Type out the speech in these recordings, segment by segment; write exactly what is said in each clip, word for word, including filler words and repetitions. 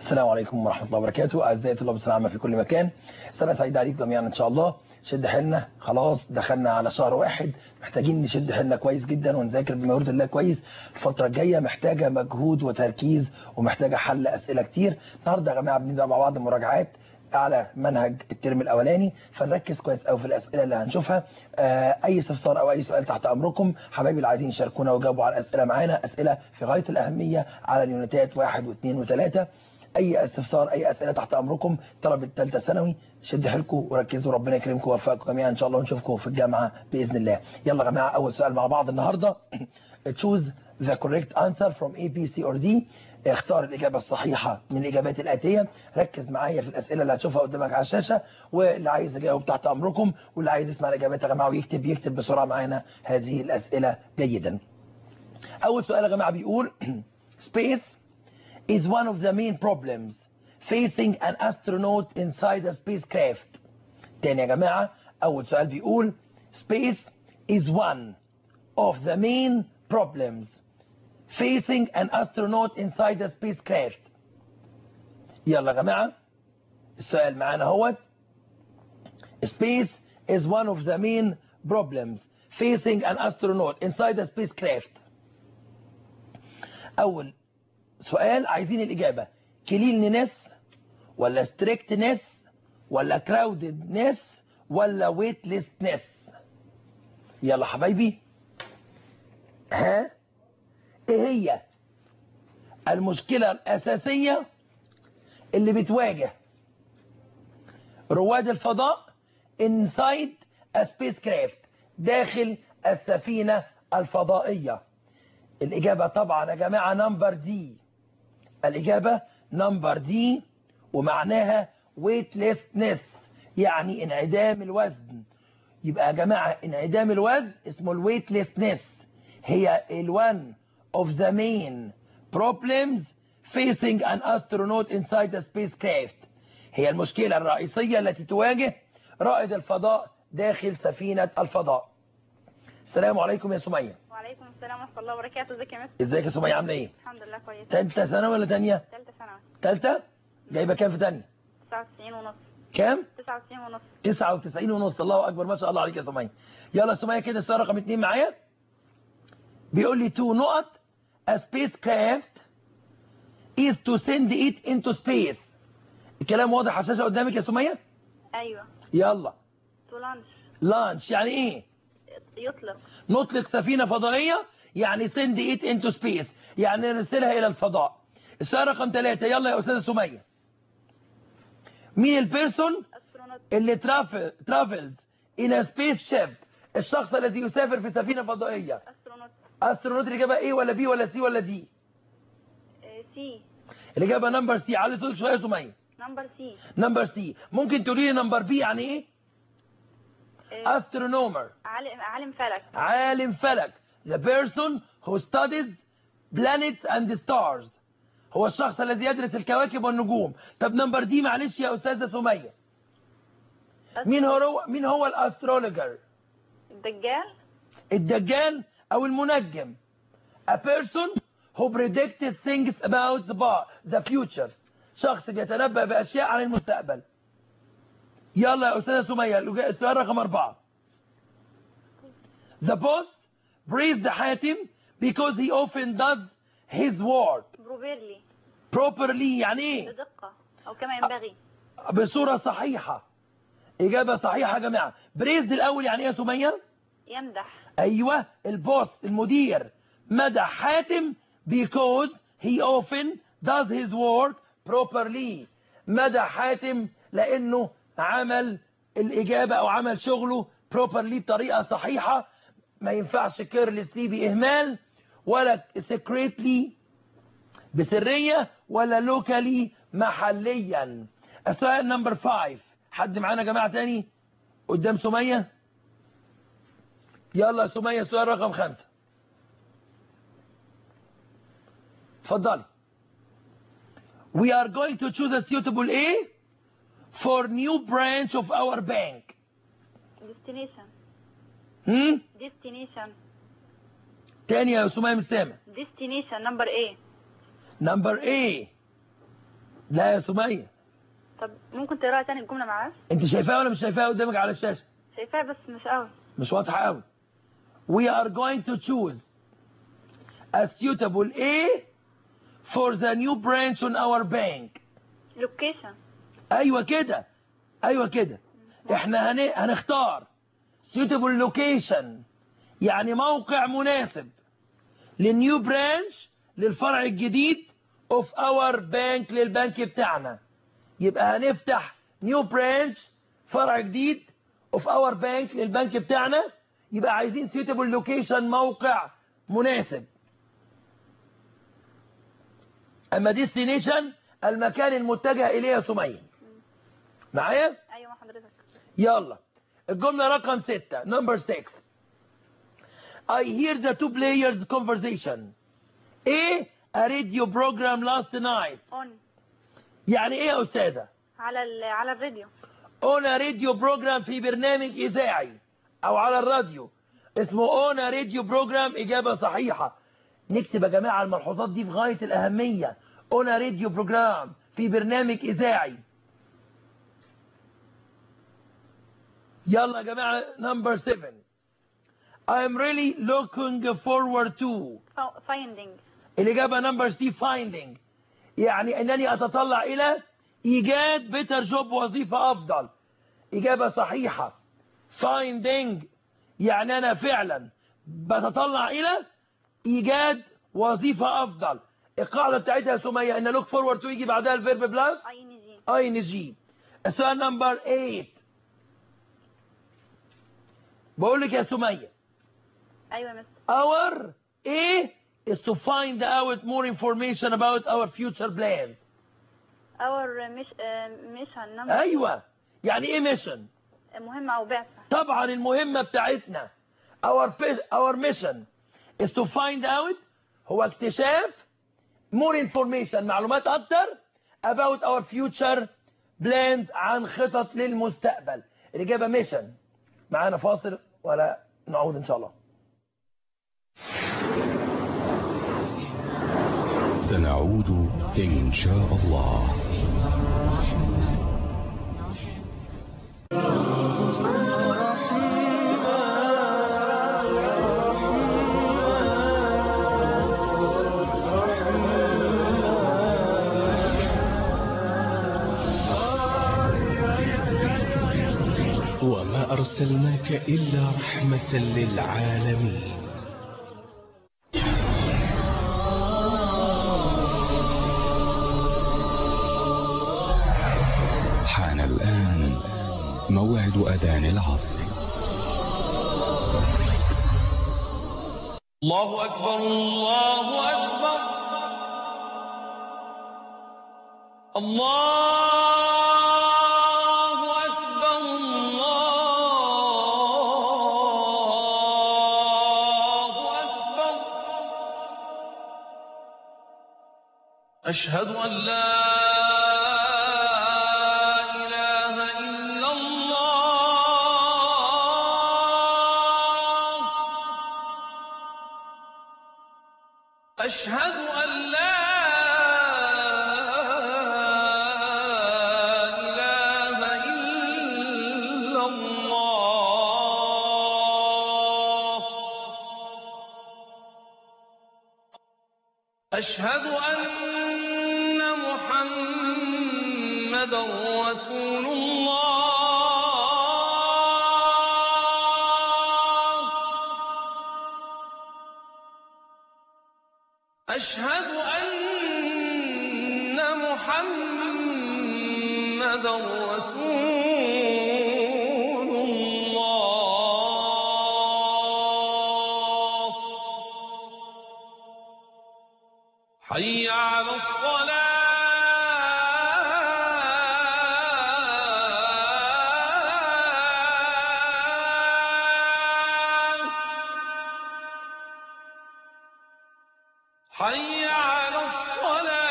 السلام عليكم ورحمة الله وبركاته. أعزائي طلاب الثانوية العامة في كل مكان، سنة سعيدة عليكم جميعا إن شاء الله. شد حيلنا، خلاص دخلنا على شهر واحد، محتاجين نشد حيلنا كويس جدا ونذاكر بما يرضي الله كويس. الفترة الجاية محتاجة مجهود وتركيز ومحتاجة حل أسئلة كتير. النهارده يا جماعة بنبدأ مع بعض مراجعات على منهج الترم الاولاني، فنركز كويس قوي في الاسئله اللي هنشوفها. آه اي استفسار او اي سؤال تحت امركم. حبايبي اللي عايزين يشاركونا ويجاوبوا على الاسئله معانا، اسئله في غايه الاهميه على اليونتات واحد واثنين وثلاثه. اي استفسار اي اسئله تحت امركم. طلبه ثالثه ثانوي شد حيلكم وركزوا، ربنا يكرمكم ويوفقكم جميعا ان شاء الله، ونشوفكم في الجامعه باذن الله. يلا يا جماعه اول سؤال مع بعض النهارده. choose the correct answer from A, B, C or D. اختار الإجابة الصحيحة من الإجابات الآتية. ركز معايا في الأسئلة اللي هتشوفها قدامك على الشاشة، واللي عايز يجاوب تحت أمركم، واللي عايز يسمع الإجابات يا جماعة ويكتب يكتب بسرعة معانا هذه الأسئلة جيدا. أول سؤال يا جماعة بيقول space is one of the main problems facing an astronaut inside a spacecraft. تاني يا جماعة، أول سؤال بيقول space is one of the main problems facing an astronaut inside a spacecraft. يلا يا جماعة السؤال معانا هو space is one of the main problems facing an astronaut inside a spacecraft. أول سؤال عايزين الإجابة cleanliness ولا strictness ولا crowdedness ولا weightlessness. يلا حبايبي، ها ايه هي المشكلة الأساسية اللي بتواجه رواد الفضاء inside a spacecraft داخل السفينة الفضائية؟ الإجابة طبعا يا جماعة نمبر دي. الإجابة نمبر دي، ومعناها weightlessness يعني انعدام الوزن. يبقى يا جماعة انعدام الوزن اسمه الويتلسنس، هي الوان of the main problems facing an astronaut inside a spacecraft. هي المشكلة الرئيسية التي تواجه رائد الفضاء داخل سفينة الفضاء. السلام عليكم يا سمية. وعليكم السلام ورحمة الله وبركاته. ازيك يا مستر؟ ازيك يا سمية، عاملة ايه؟ الحمد لله كويس. تالتة ثانوي ولا تانية؟ تالتة ثانوي. تالتة؟ جايبة كام في تانية؟ تسعة وتسعين ونص. كام؟ تسعة وتسعين ونص. تسعة وتسعين ونص، الله أكبر ما شاء الله عليك يا سمية. يلا يا سمية كده السؤال رقم اتنين معايا. بيقول لي تو نقط a spacecraft is to send it into space. الكلام واضح على الشاشة قدامك يا سمية؟ ايوه. يلا. تو لانش. لانش يعني ايه؟ يطلق. نطلق سفينة فضائية، يعني send it into space يعني نرسلها إلى الفضاء. السؤال رقم ثلاثة، يلا يا أستاذة سمية. مين البيرسون اللي ترافل ترافلز in a spaceship؟ الشخص الذي يسافر في سفينة فضائية. استرونوت. استرونوت. الإجابة ايه ولا بي ولا سي ولا دي؟ سي. الإجابة نمبر سي. علي صوتك شوية يا سمية. نمبر سي. نمبر سي. ممكن تقولي لي نمبر بي يعني ايه؟ استرونومر. عالم عالم فلك. عالم فلك. The person who studies planets and stars. هو الشخص الذي يدرس الكواكب والنجوم. طب نمبر دي معلش يا أستاذة سمية، مين هو مين هو الاسترولوجر؟ الدجال. الدجال او المنجم. a person who predicted things about the future. شخص بيتنبأ بأشياء عن المستقبل. يلا يا أستاذة سمية السؤال رقم أربعة. The boss praised حاتم because he often does his work بروبيرلي. properly يعني ايه؟ بدقة او كما ينبغي. بصورة صحيحة. إجابة صحيحة يا جماعة. بريزد الأول يعني ايه يا سمية؟ يمدح. أيوة، البوس المدير مدح حاتم because he often does his work properly. مدح حاتم لأنه عمل الإجابة أو عمل شغله properly بطريقة صحيحة. ما ينفعش carelessly بإهمال، ولا secretly بسرية، ولا locally محليا. السؤال نمبر فايف. حد معانا يا جماعة تاني قدام سمية؟ يلا سمية السؤال رقم خمسة. اتفضلي. We are going to choose a suitable A for new branch of our bank. destination. هم؟ destination. تاني يا سمية مش سامع. destination number A. number A. لا يا سمية. طب ممكن تقراها تاني الجملة معاك؟ انت شايفاها ولا مش شايفاها قدامك على الشاشة؟ شايفاها بس مش قوي. مش واضحة قوي. We are going to choose a suitable A for the new branch on our bank. لوكيشن. ايوه كده، ايوه كده. احنا هن... هنختار suitable location، يعني موقع مناسب للنيو برانش، للفرع الجديد of our bank، للبنك بتاعنا. يبقى هنفتح نيو برانش، فرع جديد of our bank للبنك بتاعنا. يبقى عايزين suitable location، موقع مناسب. اما destination المكان المتجه اليه يا سمية. معايا؟ ايوه مع حضرتك. يلا الجملة رقم ستة number six. I hear the two players conversation. A a radio program last night. اون. يعني ايه يا استاذة؟ على ال... على الراديو. on a radio program، في برنامج اذاعي او على الراديو اسمه on a radio program. اجابة صحيحة. نكتب يا جماعة الملحوظات دي في غاية الاهمية. on a radio program، في برنامج اذاعي. يلا يا جماعة number seven. I'm really looking forward to. finding. الإجابة number C finding، يعني أنني أتطلع إلى إيجاد better job، وظيفة أفضل. إجابة صحيحة. finding يعني أنا فعلا بتطلع إلى إيجاد وظيفة أفضل. القاعدة بتاعتها يا سمية إن look forward to يجي بعدها الفيرب بلس اي ان جي. السؤال نمبر ثمانية. بقول لك يا سمية. ايوه يا مستر. our A is to find out more information about our future plans. our mission number. ايوه، يعني ايه mission؟ مهمة او بعثة. طبعا المهمة بتاعتنا our our mission is to find out، هو اكتشاف more information، معلومات اكتر about our future plans، عن خطط للمستقبل. الإجابة mission. معانا فاصل ولا نعود إن شاء الله؟ سنعود إن شاء الله. وما أرسلناك إلا رحمة للعالمين. حان الآن موعد أذان العصر. الله أكبر الله أكبر الله أكبر الله أكبر. أشهد أن لا أشهد أن لا إله إلا الله. أشهد أن محمدا رسول الله. أشهد أن محمدا رسول الله. حي على الصلاة. حي على الصلاة.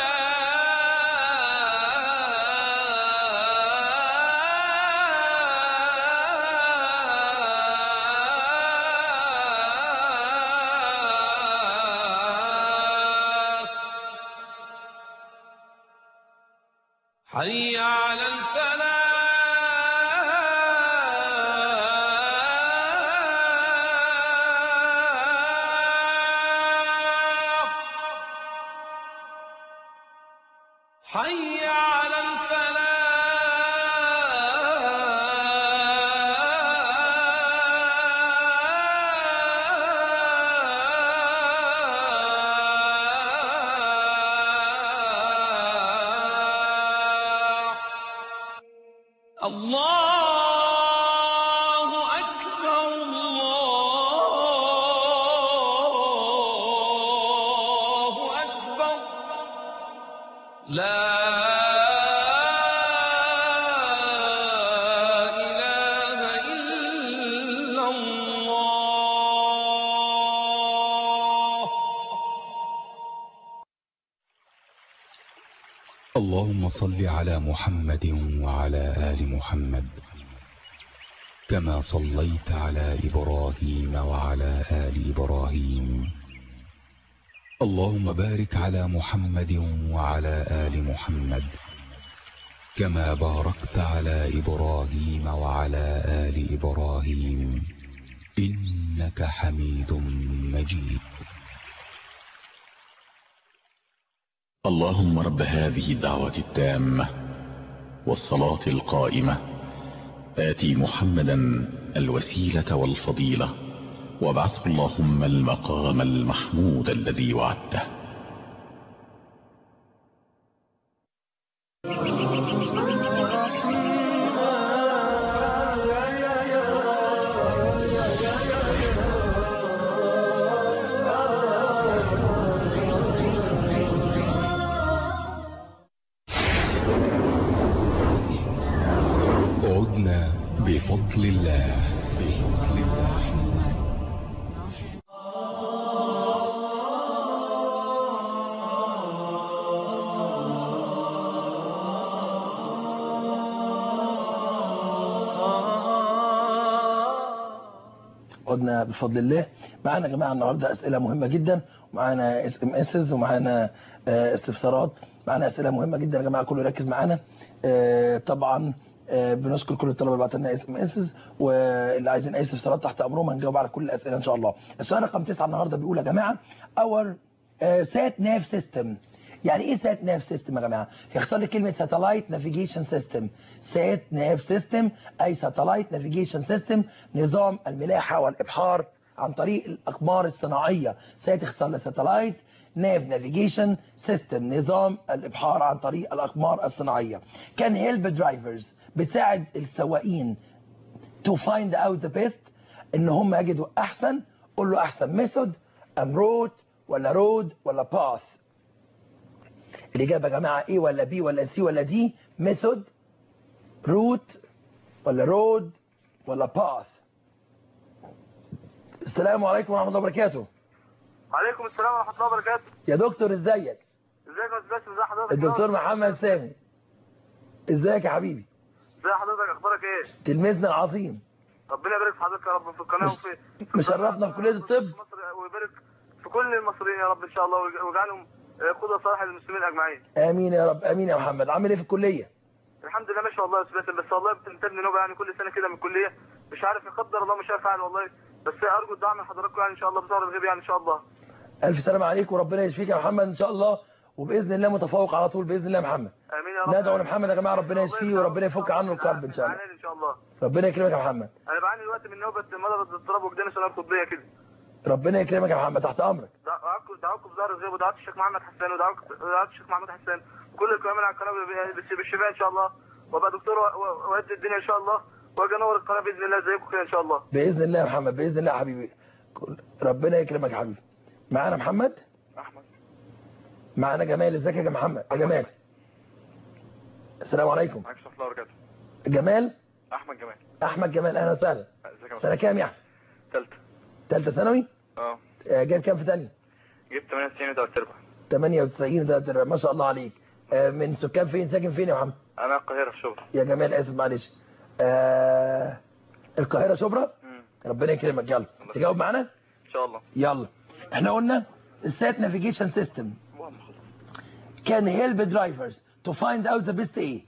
حي على الفلاح حي على الفلاح الله أكبر الله أكبر لا إله إلا الله. اللهم صل على محمد وعلى آل محمد كما صليت على إبراهيم وعلى آل إبراهيم. اللهم بارك على محمد وعلى آل محمد كما باركت على إبراهيم وعلى آل إبراهيم إنك حميد مجيد. اللهم رب هذه الدعوة التامة والصلاة القائمة آتي محمدا الوسيلة والفضيلة وابعثه اللهم المقام المحمود الذي وعدته. عدنا بفضل الله بفضل الله. عدنا بفضل الله. معانا يا جماعه النهارده اسئله مهمه جدا، ومعانا اس ام اس، ومعانا استفسارات. معانا اسئله مهمه جدا يا جماعه، كله يركز معانا. طبعا بنشكر كل الطلبه اللي بعتوا لنا اس ام اس، واللي عايزين اي استفسارات تحت امرهم هنجاوب على كل الاسئله ان شاء الله. السؤال رقم تسعة النهارده بيقول يا جماعه اور سات ناف سيستم. يعني ايه سات ناف سيستم يا جماعه؟ يختصر لي كلمه ساتلايت نافيجيشن سيستم. سات ناف سيستم اي ساتلايت نافيجيشن سيستم، نظام الملاحه والابحار عن طريق الاقمار الصناعيه. سات اختصار لساتلايت، ناف نافيجيشن سيستم نظام الابحار عن طريق الاقمار الصناعيه. كان هيلب درايفرز بتساعد السواقين to find out the best، ان هم يجدوا احسن. قول له احسن ميثود ام روت ولا رود ولا باث؟ الاجابه يا جماعه ايه ولا بي ولا سي ولا دي؟ ميثود، روت، ولا رود، ولا باث؟ السلام عليكم ورحمه الله وبركاته. وعليكم السلام ورحمه الله وبركاته. يا دكتور ازيك؟ ازيك يا استاذ باسم؟ ازي حضرتك؟ الدكتور محمد سامي. ازيك يا حبيبي؟ ازي حضرتك؟ اخبارك ايه؟ تلميذنا العظيم. ربنا يبارك في حضرتك يا رب في القناه وفي مشرفنا في كليه الطب مصر، ويبارك في كل المصريين يا رب ان شاء الله، ويجعلهم قدوه صالحه للمسلمين اجمعين. امين يا رب. امين يا محمد. عامل ايه في الكليه؟ الحمد لله ماشي والله يا استاذ باسم، بس والله بتنتابني نوبه يعني كل سنه كده من الكليه، مش عارف يقدر الله مش عارف اعمل والله، بس ارجو الدعم من حضراتكم يعني ان شاء الله بظهر الغيب يعني ان شاء الله. الف سلام عليك وربنا يشفيك يا محمد ان شاء الله، وباذن الله متفوق على طول باذن الله يا محمد. امين يا رب. ندعو لمحمد يا جماعه ربنا يشفيه وربنا يفك عنه الكرب ان شاء الله. ان شاء الله. ربنا يكرمك يا محمد. انا بعاني دلوقتي من نوبه مرض اضطراب وجداني سنه طبيه كده. ربنا يكرمك يا محمد، تحت امرك. دعوكم دعوكم بظهر الغيب، ودعوت الشيخ محمد حسان، ودعوت دعوت الشيخ محمد حسان، وكل القائمين على القناه بالشفاء ان شاء الله، وابقى دكتور وادي الدنيا ان شاء الله، واجي انور القناه باذن الله زيكم كده ان شاء الله. باذن الله يا محمد، باذن الله يا حبيبي. ربنا يكرمك يا حبيبي. معانا محمد؟ احمد. معانا جمال. ازيك يا محمد؟ يا جمال. السلام عليكم. معاك ورحمه الله وبركاته. جمال؟ احمد جمال. احمد جمال، اهلا وسهلا. سنه كام يا احمد؟ ثالثه. ثالثه ثانوي؟ اه. جايب كام في ثانيه؟ جبت ثمانية وتسعين وثلاث ارباع. ثمانية وتسعين وثلاث ارباع، ما شاء الله عليك. من سكان فين؟ ساكن فين يا محمد؟ انا القاهره في شبرا. يا جمال اسف معلش. آه القاهره شبرا؟ امم ربنا يكرمك. يلا تجاوب معانا ان شاء الله. يلا. احنا قلنا السات نافيجيشن سيستم كان هيلب درايفرز to find out the best ايه؟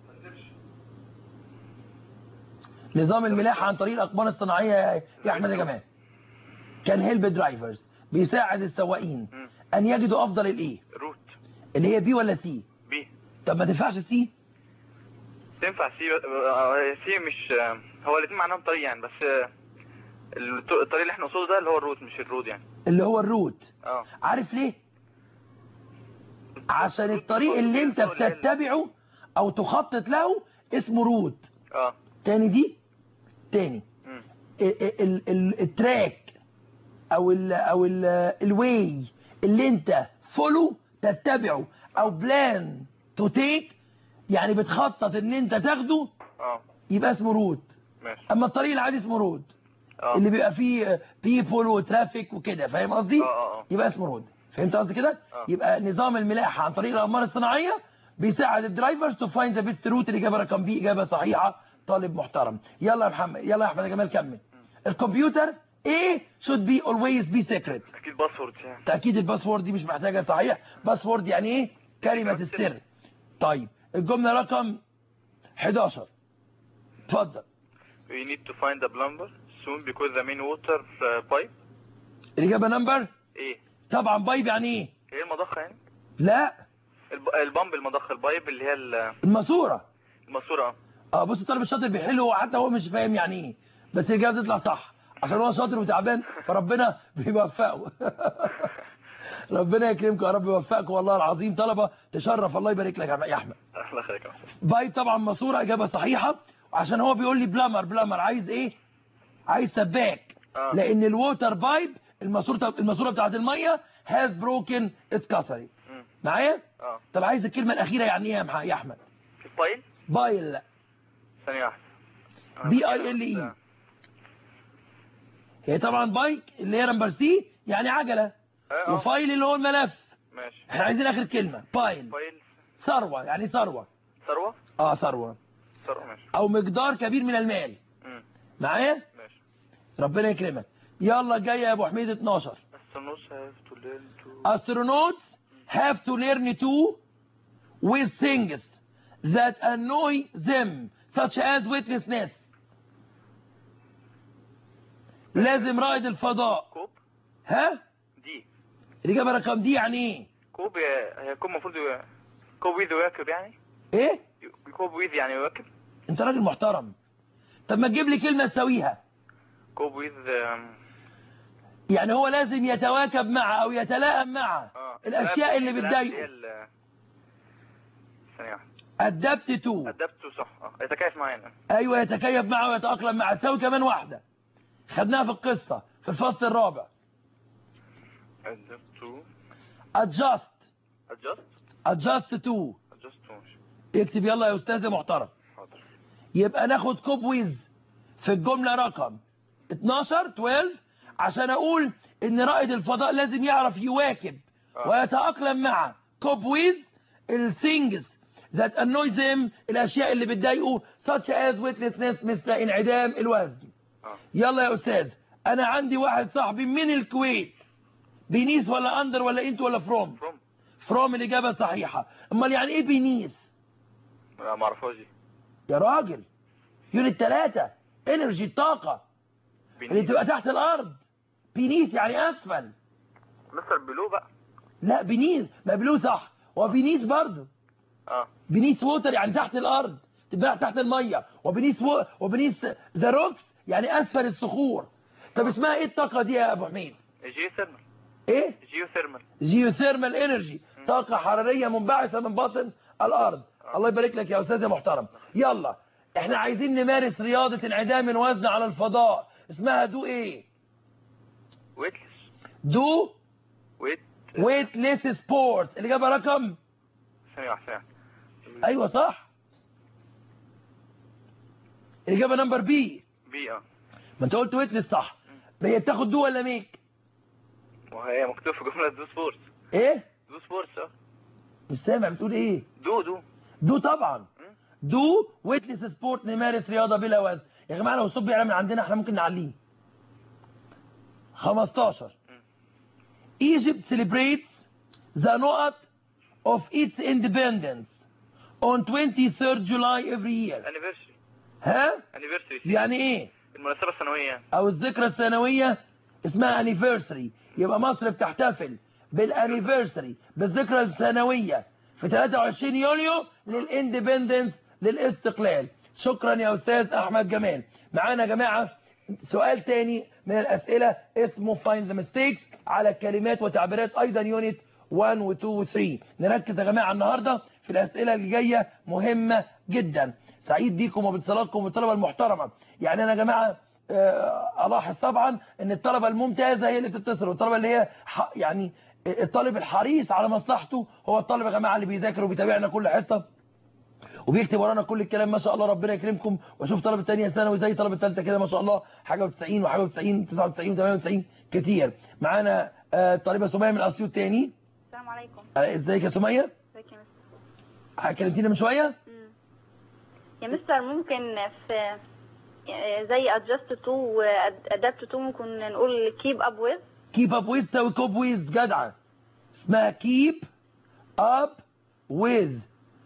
نظام الملاحة عن طريق الأقمار الصناعية يا أحمد يا جمال. كان هيلب درايفرز بيساعد السواقين أن يجدوا أفضل الإيه؟ روت. اللي هي بي ولا سي؟ بي. طب ما تنفعش سي؟ تنفع سي. سي مش هو الاثنين معناهم طريق يعني، بس الطريق اللي احنا نقصده ده اللي هو الروت مش الرود يعني. اللي هو الروت. اه عارف ليه؟ عشان الطريق اللي انت بتتبعه او تخطط له اسمه روت. اه تاني دي تاني ال ال ال التراك او ال او ال الواي اللي انت فولو تتبعه او بلان تو تيك، يعني بتخطط ان انت تاخده اه يبقى اسمه روت. ماشي. اما الطريق العادي اسمه رود اه اللي بيبقى فيه بيبول وترافيك وكده، فاهم قصدي؟ اه اه يبقى اسمه رود. فهمت قصدي كده؟ آه. يبقى نظام الملاحه عن طريق الاقمار الصناعيه بيساعد الدرايفرز تو فايند ذا بيست روت. الاجابه رقم بي اجابه صحيحه. طالب محترم. يلا يا محمد، يلا يا احمد يا جمال كمل. الكمبيوتر ايه should be always be secret؟ اكيد باسورد يعني. تاكيد الباسورد دي مش محتاجه. صحيح. باسورد يعني ايه؟ كلمه السر. طيب الجمله رقم حداشر اتفضل. We need to find a plumber soon because the main water pipe. الاجابه نمبر ايه؟ طبعا بايب يعني ايه؟ هي المضخه يعني؟ لا الب... البامب المضخه، البايب اللي هي ال- الماسوره. الماسوره. اه بص الطالب الشاطر بيحل هو حتى هو مش فاهم يعني ايه، بس الاجابه تطلع صح عشان هو شاطر وتعبان فربنا بيوفقه. ربنا يكرمكم يا رب يوفقكم والله العظيم. طلبه تشرف، الله يبارك لك يا احمد. الله يخليك. بايب طبعا ماسوره اجابه صحيحه، عشان هو بيقول لي بلامر. بلامر عايز ايه؟ عايز سباك. آه. لان الووتر بايب الماسوره الماسوره بتاعت الميه هاز بروكن اتكسرت. معايا؟ اه طب عايز الكلمه الاخيره يعني ايه يا مح- يا احمد؟ البايل. بايل. ثانيه واحده. بي اي ال اي. هي طبعا بايك اللي هي نمبر سي يعني عجله، اه وفايل اللي هو الملف. ماشي. احنا عايزين اخر كلمه. بايل بايل. ثروه يعني ثروه. ثروه. اه ثروه ثروه ماشي. او مقدار كبير من المال. امم معايا؟ ماشي. ربنا يكرمك. يلا جاي يا ابو حميد اتناشر. Astronauts have to learn to Astronauts have to learn to with things that annoy them such as weightlessness. لازم رائد الفضاء. كوب. ها؟ دي. الإجابة رقم دي يعني ايه؟ كوب هي كوب المفروض كوب ويز يواكب يعني. ايه؟ كوب ويز يعني يواكب. انت راجل محترم. طب ما تجيب لي كلمة تساويها. كوب ويز يعني هو لازم يتواكب مع او يتلائم مع اه الاشياء اللي بتضايقه. ثانية واحدة. ادبت تو. ادبته صح. اه يتكيف معانا. ايوه يتكيف معه ويتأقلم معه. تساوي كمان واحدة خدناها في القصة في الفصل الرابع. ادبته. adjust. adjust. adjust to. adjust ماشي. اكتب يلا يا استاذ محترم. حاضر. يبقى ناخد كوب ويز في الجملة رقم اتناشر اتناشر عشان اقول ان رائد الفضاء لازم يعرف يواكب آه. ويتأقلم مع كوب ويز الثينجز that annoy them الاشياء اللي بتضايقه such as weightlessness مثل انعدام الوزن. اه يلا يا استاذ انا عندي واحد صاحبي من الكويت. بينيس ولا اندر ولا انت ولا فروم؟ فروم. فروم الاجابه الصحيحه. امال يعني ايه بينيس؟ لا ما اعرفهاش دي. يا راجل يونت ثلاثة انرجي الطاقه اللي بتبقى تحت الارض. بينيس يعني اسفل. مستر بلو بقى. لا بينيس ما بلو صح وبينيس برضه. اه بينيس ووتر يعني تحت الارض تبقى تحت الميه، وبينيس و... وبينيس ذا روكس يعني اسفل الصخور. طب اسمها ايه الطاقه دي يا ابو حميد؟ جيو ثيرمال. ايه؟ جيو ثيرمال. جيوثيرمال انرجي طاقه حراريه منبعثه من باطن الارض. الله يبارك لك يا استاذ يا محترم. يلا احنا عايزين نمارس رياضه انعدام الوزن على الفضاء. اسمها دو ايه؟ ويتلس. دو ويت ويتلس سبورت. الاجابه رقم ثانية واحدة ثانية. ايوه صح. الاجابه نمبر بي. بي اه. ما انت قلت ويتلس صح. هي بتاخد دو ولا ميك؟ وهي مكتوب في جملة دو سبورتس. ايه؟ دو سبورتس اه. مش سامع بتقول ايه؟ دو دو. دو طبعا. دو ويتلس سبورت نمارس رياضه بلا وزن. يا جماعه لو الصوت بيعلى من عندنا احنا ممكن نعليه. خمستاشر Egypt celebrates the note of its independence. on twenty-third July every year. anniversary ها؟ anniversary يعني ايه؟ المناسبة السنوية يعني. او الذكرى السنوية اسمها anniversary. يبقى مصر بتحتفل بالانيفرساري بالذكرى السنوية في ثلاثة وعشرين يوليو للاندبندنس للاستقلال. شكرا يا استاذ احمد جمال. معانا يا جماعة سؤال تاني من الاسئلة اسمه find the mistakes على الكلمات وتعبيرات ايضا يونت واحد و اتنين و تلاتة. نركز يا جماعة النهاردة في الاسئلة اللي جاية مهمة جدا. سعيد بيكم وباتصالاتكم والطلبة المحترمة. يعني انا يا جماعة آه، الاحظ طبعا ان الطلبة الممتازة هي اللي بتتصل، والطلبة اللي هي يعني الطالب الحريص على مصلحته هو الطالب يا جماعة اللي بيذاكر وبيتابعنا كل حصة وبيكتب ورانا كل الكلام ما شاء الله. ربنا يكرمكم. واشوف طلبة تانية ثانوي زي طلبة ثالثة كده ما شاء الله حاجة وتسعين وحاجة وتسعين تسعة وتسعين وثمانية وتسعين كتير. معانا آه، طالبة سمية من اسيوط تاني. السلام عليكم. آه، ازيك يا سمية؟ ازيك يا مستر؟ كلمتينا من شوية؟ مم. يا مستر ممكن في زي adjust to و adapt to ممكن نقول keep up with. keep up with تساوي cope with. جدعة. اسمها keep up with.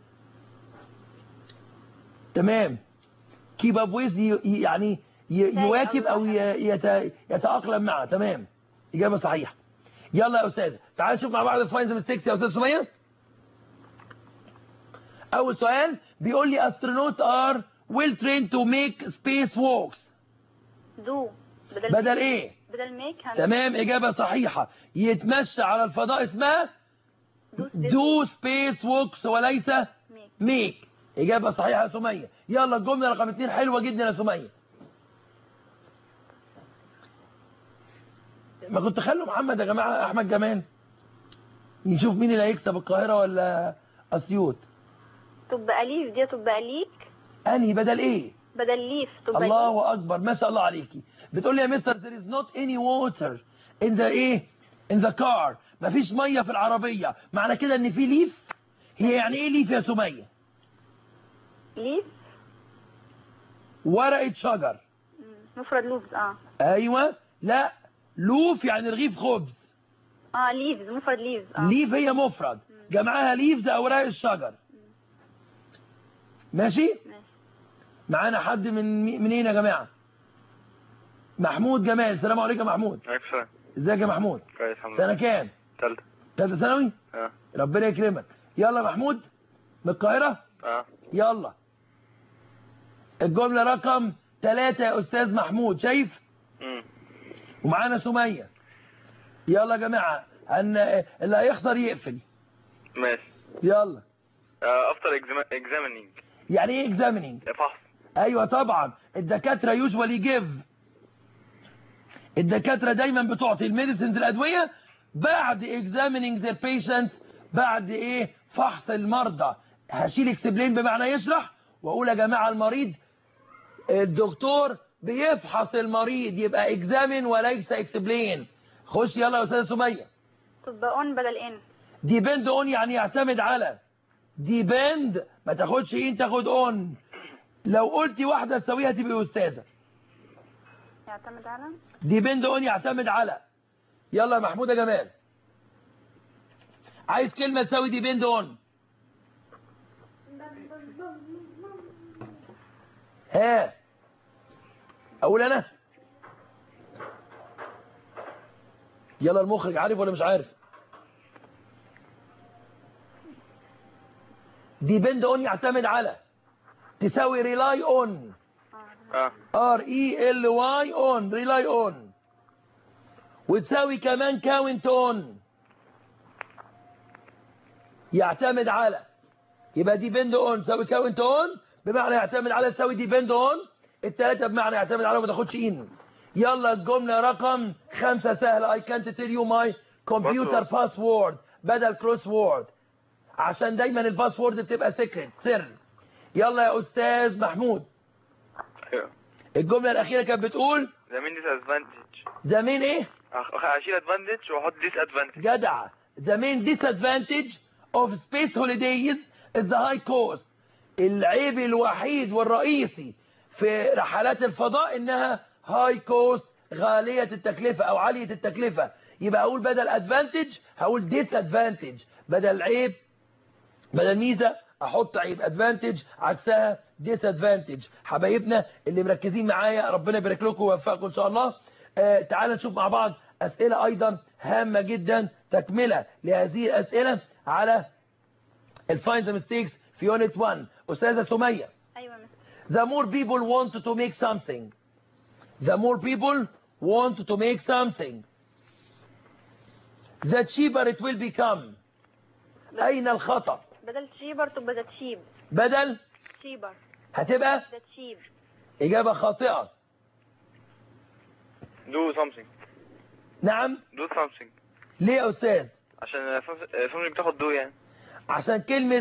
تمام. keep up with ي- يعني ي- يواكب او ي- يت- يتأقلم معه. تمام. إجابة صحيحة. يلا يا أستاذ تعال نشوف مع بعض الفاينز ميستيكس يا أستاذ سمية. أول سؤال بيقول لي astronauts are well trained to make space walks. do بدل بدل إيه؟ بدل make هن- تمام. إجابة صحيحة. يتمشى على الفضاء اسمها do space do space walks وليس make. make. إجابة صحيحة يا سمية. يلا الجملة رقم اتنين حلوة جدا يا سمية. ما كنت خلوا محمد يا جماعة أحمد جمال نشوف مين اللي هيكسب القاهرة ولا أسيوط. تبقى ليف دي تبقى ليك أنهي بدل إيه؟ بدل ليف تبقى ليك. الله أكبر ما شاء الله عليكي. بتقول لي يا مستر there is not any water in the إيه؟ in the car. مفيش مية في العربية. معنى كده إن في ليف. هي يعني إيه ليف يا سمية؟ ليف ورقة شجر. مم. مفرد لوفز اه أيوة. لا لوف يعني رغيف خبز. اه ليفز مفرد ليفز اه ليف هي مفرد جمعها ليفز أوراق الشجر. ماشي؟ ماشي. معانا حد من منين يا جماعة؟ محمود جمال. السلام عليكم يا محمود. عليكم السلام. ازيك يا محمود؟ كويس الحمد سنة لله. كام؟ تالتة. ثالثة ثانوي؟ اه ربنا يكرمك. يلا يا محمود من القاهرة. اه يلا الجملة رقم ثلاثة يا أستاذ محمود. شايف؟ امم ومعانا سمية. يلا يا جماعة أن اللي هيخسر يقفل. ماشي. يلا. افتر اكزامينينج يعني ايه examining؟ فحص. ايوه طبعا الدكاترة usually give. الدكاترة دايما بتعطي الميديسنز الأدوية بعد examining their patients. بعد ايه؟ فحص المرضى. هشيل اكسبلين بمعنى يشرح واقول يا جماعة المريض الدكتور بيفحص المريض يبقى examine وليس explain. خش يلا يا أستاذة سمية. تبقى on بدل ان. depend on يعني يعتمد على. depend ما تاخدش ان تاخد on. لو قلتي واحدة تسويها تبقى أستاذة. يعتمد على depend on يعتمد على. يلا يا محمود يا جمال عايز كلمة تساوي depend on. ها اقول انا. يلا المخرج عارف ولا مش عارف؟ depend on يعتمد على تساوي rely on. اه R E L Y on rely on. وتساوي كمان count on يعتمد على. يبقى depend on تساوي count on بمعنى يعتمد على تساوي depend on. التلاتة بمعنى يعتمد على وما تاخدش in. يلا الجملة رقم خمسة سهلة. I can't tell you my computer password بدل crossword عشان دايما الباسورد بتبقى secret سر. يلا يا أستاذ محمود. ايوه. الجملة الأخيرة كانت بتقول ده مين ديس ادفانتج. زمين ايه؟ اشيل ادفانتج واحط ديس ادفانتج. جدع. The main disadvantage of space holidays is the high cost. العيب الوحيد والرئيسي في رحلات الفضاء انها high cost غالية التكلفة او عالية التكلفة. يبقى اقول بدل advantage هقول disadvantage. بدل عيب بدل ميزة احط عيب ادفانتج عكسها ديس ادفانتج. حبايبنا اللي مركزين معايا ربنا يبارك لكم ويوفقكم ان شاء الله. آه تعالى نشوف مع بعض اسئله ايضا هامه جدا تكمله لهذه الاسئله على الفايند ذا ميستيكس في يونت واحد. استاذه سميه. ايوه يا مستر. The more people want to make something. The more people want to make something. The cheaper it will become. أين الخطأ؟ بدل cheaper تبقى the cheap. بدل cheaper. هتبقى the cheap. إجابة خاطئة. do something. نعم. do something. ليه يا أستاذ؟ عشان something بتاخد do يعني. عشان كلمة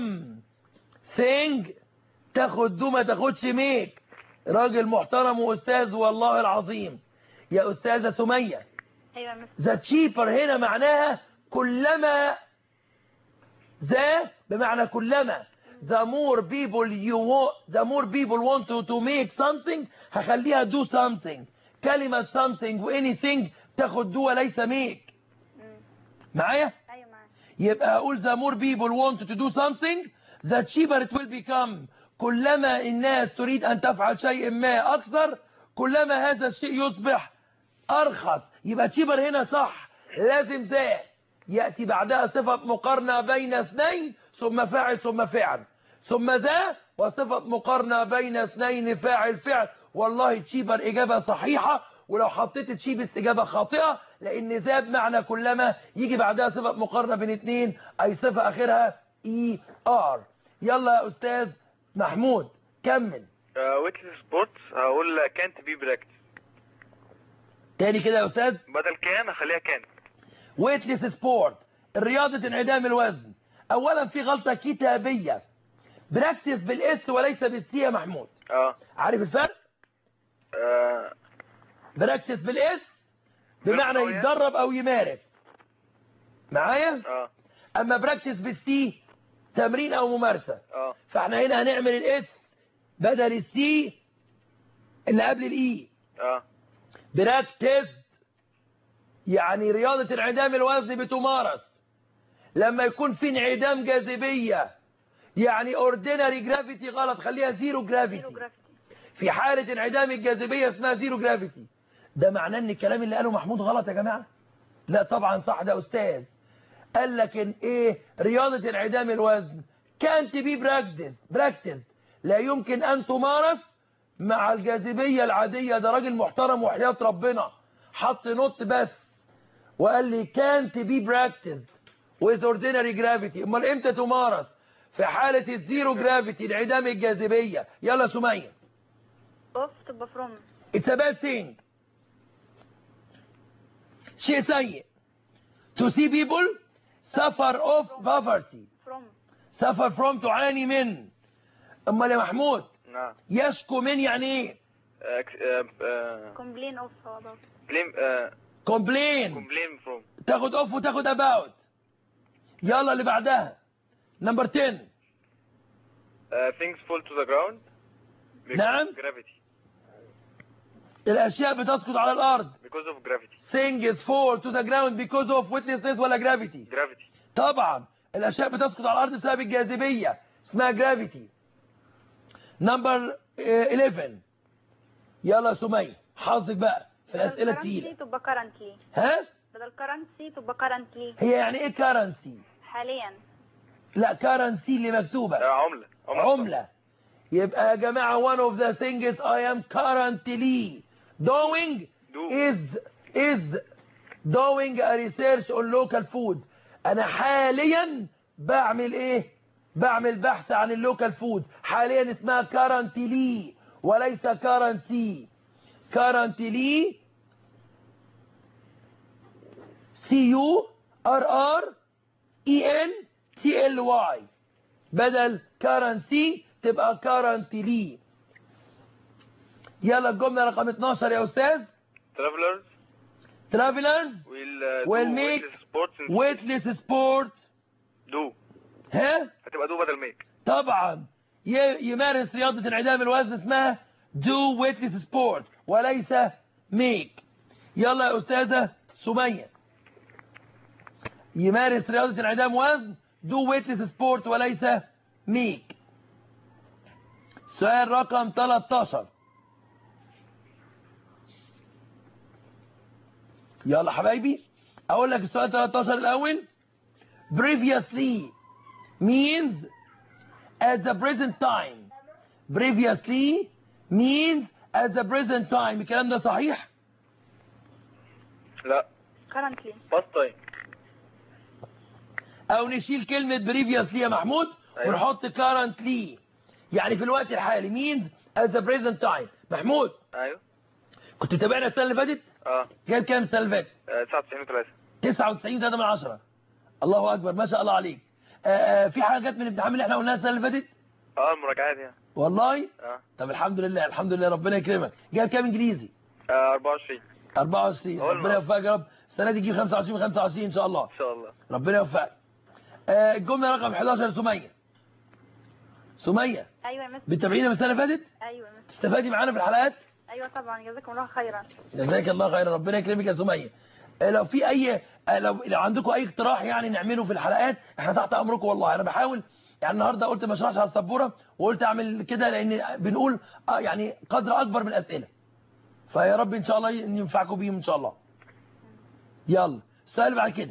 something تاخد do ما تاخدش make. راجل محترم وأستاذ والله العظيم. يا أستاذة سمية. ايوه يا مستر. the cheaper هنا معناها كلما. ذا بمعنى كلما. the more people you want the more people want to, to make something هخليها do something. كلمة something و anything تاخد do وليس make. معايا؟ ايوه معايا. يبقى اقول the more people want to do something the cheaper it will become. كلما الناس تريد ان تفعل شيء ما اكثر كلما هذا الشيء يصبح ارخص. يبقى cheaper هنا صح. لازم ذا يأتي بعدها صفة مقارنة بين اثنين ثم فاعل ثم فعل ثم ذا وصفة مقارنة بين اثنين فاعل فعل. والله تشيبر إجابة صحيحة. ولو حطيت تشيبس إجابة خاطئة لأن ذا بمعنى كلما يجي بعدها صفة مقارنة بين اثنين أي صفة آخرها إي آر. يلا يا أستاذ محمود كمل. ويتلس سبورتس هقول can't be practiced. تاني كده يا أستاذ. بدل كان هخليها كان. ويتلس سبورت الرياضة انعدام الوزن. اولا في غلطة كتابية. براكتس بالاس وليس بالسي يا محمود. اه عارف الفرق؟ اه براكتس بالاس بمعنى يتدرب او يمارس. معايا؟ اه اما براكتس بالسي تمرين او ممارسة. اه فاحنا هنا هنعمل الاس بدل السي اللي قبل الاي. اه براكتس يعني رياضة انعدام الوزن بتمارس لما يكون في انعدام جاذبية. يعني اوردينري جرافيتي غلط خليها زيرو جرافيتي. في حالة انعدام الجاذبية اسمها زيرو جرافيتي. ده معناه ان الكلام اللي قاله محمود غلط يا جماعة؟ لا طبعا صح. ده استاذ قال لك ان ايه رياضة انعدام الوزن كانت بي براكتس براكتس لا يمكن ان تمارس مع الجاذبية العادية. ده راجل محترم وحياة ربنا حط نوت بس وقال لي can't be practiced with ordinary gravity. امال امتى تمارس؟ في حالة الزيرو جرافيتي انعدام الجاذبية. يلا سمية. اوف تبقى from. It's a bad thing. شيء سيء. To see people suffer of poverty. from. suffer from تعاني من. امال يا محمود نعم. يشكو من يعني ايه؟ complain of how about. blame complain. complain from. تاخد اوف وتاخد about. يلا اللي بعدها نمبر عشرة. Uh, things fall to the ground because نعم. of gravity. الاشياء بتسقط على الارض. because of gravity. things fall to the ground because of weightlessness ولا gravity؟ gravity. طبعا الاشياء بتسقط على الارض بسبب الجاذبيه اسمها gravity. نمبر احداشر. يلا سمية حظك بقى في الاسئله الثقيله. currency تبقى currently. ها؟ بدل currency تبقى currently. هي يعني ايه currency؟ حاليا. لا currency اللي مكتوبه. uh, عملة. عملة. يبقى يا جماعة one of the things I am currently doing Do. is is doing a research on local food. أنا حاليا بعمل إيه؟ بعمل بحث عن اللوكال فود. حاليا اسمها currently وليس currency. currently C U R R E N T L Y بدل currency تبقى currently. يلا الجملة رقم اتناشر يا أستاذ. travelers travelers will, uh, will do make weightless sports in weightless sport. do. ها؟ هتبقى do بدل make. طبعا ي- يمارس رياضة انعدام الوزن اسمها do weightless sport وليس make. يلا يا أستاذة سمية. يمارس رياضة انعدام وزن do weightless sport وليس ميك. سؤال رقم تلتاشر. يلا حبايبي اقول لك السؤال تلتاشر الاول. previously means at the present time. previously means at the present time. الكلام ده صحيح؟ لا. currently. past time. او نشيل كلمة previously يا محمود. أيوة. ونحط currently يعني في الوقت الحالي. means at the present time. محمود. ايوه. كنت متابعنا السنة اللي فاتت؟ اه. جايب كام السنة اللي فاتت؟ تسعة وتسعين وثلاثة. تسعة وتسعين وثلاثة من عشرة. الله اكبر ما شاء الله عليك. آآ في حاجات من الامتحان اللي احنا قلناها السنة اللي فاتت؟ اه المراجعات يعني. والله؟ اه. طب الحمد لله الحمد لله ربنا يكرمك. جايب كام انجليزي؟ آه أربعة وعشرين. أربعة وعشرين. ربنا يوفقك يا رب. السنة دي تجيب خمسة وعشرين من خمسة وعشرين ان شاء الله. ان شاء الله. ربنا يوفقك. آه الجملة رقم حداشر سمية. سمية. ايوه يا مستر. بتتابعينا من السنة اللي فاتت؟ ايوه يا مستر. تستفادي معانا في الحلقات؟ ايوه طبعا جزاكم الله خيرا. جزاك الله خيرا ربنا يكرمك يا سمية. آه لو في اي آه لو لو عندكم اي اقتراح يعني نعمله في الحلقات احنا تحت امركم والله. انا بحاول يعني النهارده قلت ما اشرحش على السبوره وقلت اعمل كده لان بنقول آه يعني قدر اكبر من الاسئله. فيا رب ان شاء الله ينفعكم بيهم ان شاء الله. يلا السؤال بعد كده.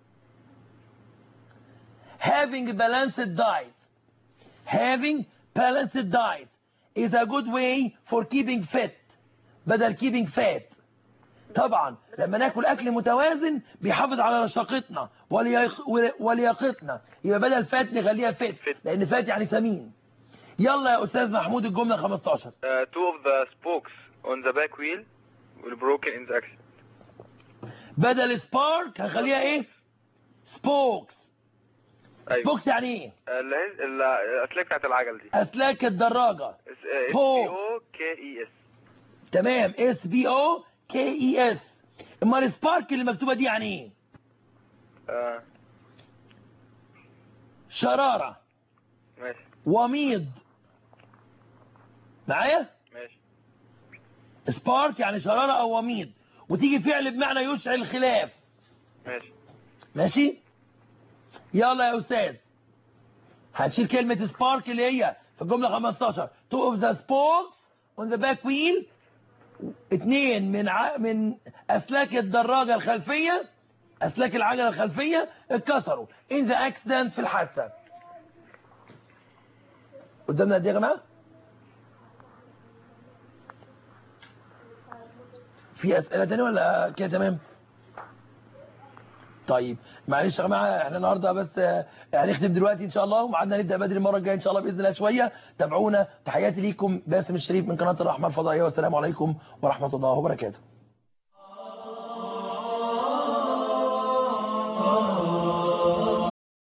having balanced diet having balanced diet is a good way for keeping fit بدل keeping fat. طبعا لما ناكل اكل متوازن بيحافظ على رشاقتنا ولياقتنا. يبقى بدل فات نخليها فت لان فات يعني سمين. يلا يا استاذ محمود الجمله خمستاشر. uh, two of the spokes on the back wheel were broken in the accident. بدل سبارك هنخليها ايه؟ سبوكس. أيوة. سبوكس يعني ايه؟ اللي هي الاسلاك بتاعت العجل دي. اسلاك الدراجه. اس بي او كي اي اس. تمام اس بي او كي اي اس. امال سبارك اللي مكتوبه دي يعني ايه؟ اه شراره. ماشي. وميض. معايا؟ ماشي. سبارك يعني شراره او وميض وتيجي فعل بمعنى يشعل خلاف. ماشي. ماشي؟ يلا يا استاذ هتشيل كلمه سبارك اللي هي في الجمله خمستاشر. two of the spokes on the back wheel اتنين من ع... من اسلاك الدراجه الخلفيه اسلاك العجله الخلفيه اتكسروا in the accident في الحادثه. قدامنا قد ايه يا جماعه؟ في اسئله تانية ولا كده تمام؟ طيب معلش يا جماعه احنا النهارده بس هنختم دلوقتي ان شاء الله ومعادنا نبدا بدري المره الجايه ان شاء الله باذن الله شويه. تابعونا. تحياتي ليكم باسم الشريف من قناه الرحمه الفضائيه والسلام عليكم ورحمه الله وبركاته.